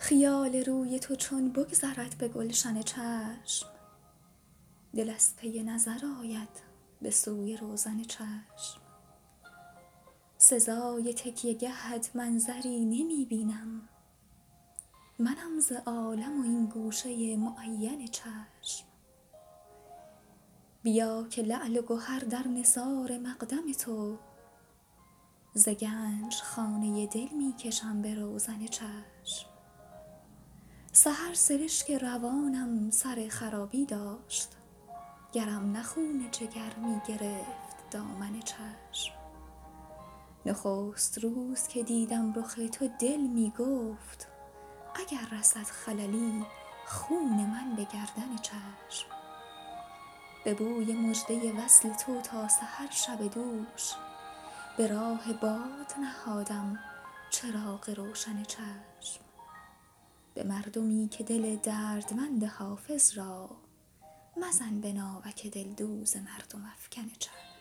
خیال روی تو چون بگذرد به گلشن چشم، دل از پی نظر آید به سوی روزن چشم. سزای تکیه گهت منظری نمی بینم، منم ز عالم و این گوشه معین چشم. بیا که لعل و گهر در نثار مقدم تو، ز گنج خانه دل می کشم به روزن چشم. سحر سرشک روانم سر خرابی داشت، گرم نه خون جگر می گرفت دامن چشم. نخست روز که دیدم رخ تو دل می گفت، اگر رسد خللی خون من به گردن چشم. به بوی مژده وصل تو تا سحر شب دوش، به راه باد نهادم چراغ روشن چشم. به مردمی که دل دردمند حافظ را، مزن به ناوک دلدوز مردم افکن چشم.